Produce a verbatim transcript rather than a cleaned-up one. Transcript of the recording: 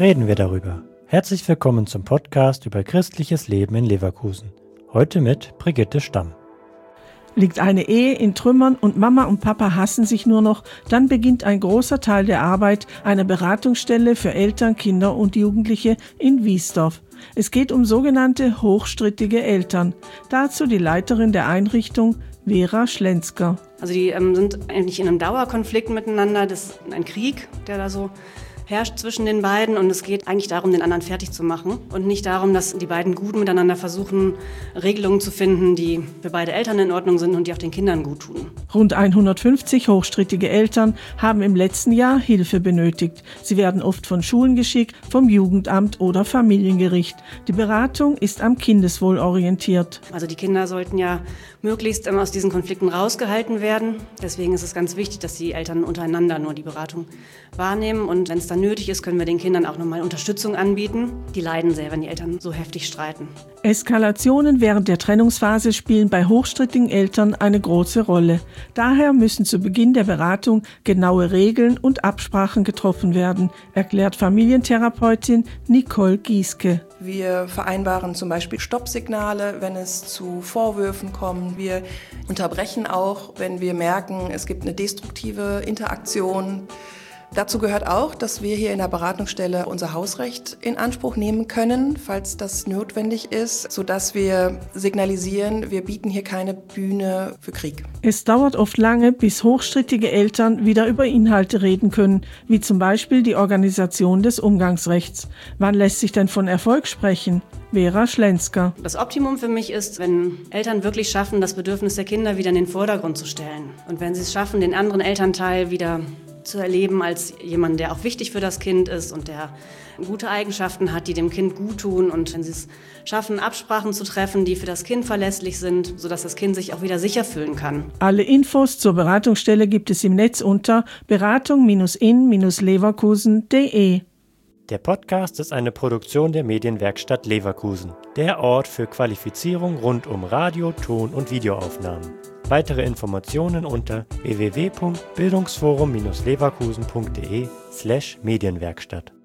reden wir darüber. Herzlich willkommen zum Podcast über christliches Leben in Leverkusen. Heute mit Brigitte Stamm. Liegt eine Ehe in Trümmern und Mama und Papa hassen sich nur noch, dann beginnt ein großer Teil der Arbeit einer Beratungsstelle für Eltern, Kinder und Jugendliche in Wiesdorf. Es geht um sogenannte hochstrittige Eltern. Dazu die Leiterin der Einrichtung, Vera Schlenzker. Also die ähm, sind eigentlich in einem Dauerkonflikt miteinander. Das ist ein Krieg, der da so herrscht zwischen den beiden, und es geht eigentlich darum, den anderen fertig zu machen und nicht darum, dass die beiden gut miteinander versuchen, Regelungen zu finden, die für beide Eltern in Ordnung sind und die auch den Kindern gut tun. Rund hundertfünfzig hochstrittige Eltern haben im letzten Jahr Hilfe benötigt. Sie werden oft von Schulen geschickt, vom Jugendamt oder Familiengericht. Die Beratung ist am Kindeswohl orientiert. Also die Kinder sollten ja möglichst aus diesen Konflikten rausgehalten werden. Deswegen ist es ganz wichtig, dass die Eltern untereinander nur die Beratung wahrnehmen, und wenn es dann nötig ist, können wir den Kindern auch nochmal Unterstützung anbieten. Die leiden sehr, wenn die Eltern so heftig streiten. Eskalationen während der Trennungsphase spielen bei hochstrittigen Eltern eine große Rolle. Daher müssen zu Beginn der Beratung genaue Regeln und Absprachen getroffen werden, erklärt Familientherapeutin Nicole Gieske. Wir vereinbaren zum Beispiel Stoppsignale, wenn es zu Vorwürfen kommt. Wir unterbrechen auch, wenn wir merken, es gibt eine destruktive Interaktion. Dazu gehört auch, dass wir hier in der Beratungsstelle unser Hausrecht in Anspruch nehmen können, falls das notwendig ist, sodass wir signalisieren, wir bieten hier keine Bühne für Krieg. Es dauert oft lange, bis hochstrittige Eltern wieder über Inhalte reden können, wie zum Beispiel die Organisation des Umgangsrechts. Wann lässt sich denn von Erfolg sprechen? Vera Schlenzker. Das Optimum für mich ist, wenn Eltern wirklich schaffen, das Bedürfnis der Kinder wieder in den Vordergrund zu stellen. Und wenn sie es schaffen, den anderen Elternteil wieder zu erleben als jemand, der auch wichtig für das Kind ist und der gute Eigenschaften hat, die dem Kind gut tun. Und wenn sie es schaffen, Absprachen zu treffen, die für das Kind verlässlich sind, sodass das Kind sich auch wieder sicher fühlen kann. Alle Infos zur Beratungsstelle gibt es im Netz unter beratung in leverkusen punkt de. Der Podcast ist eine Produktion der Medienwerkstatt Leverkusen, der Ort für Qualifizierung rund um Radio-, Ton- und Videoaufnahmen. Weitere Informationen unter w w w punkt bildungsforum Bindestrich leverkusen punkt de slash Medienwerkstatt.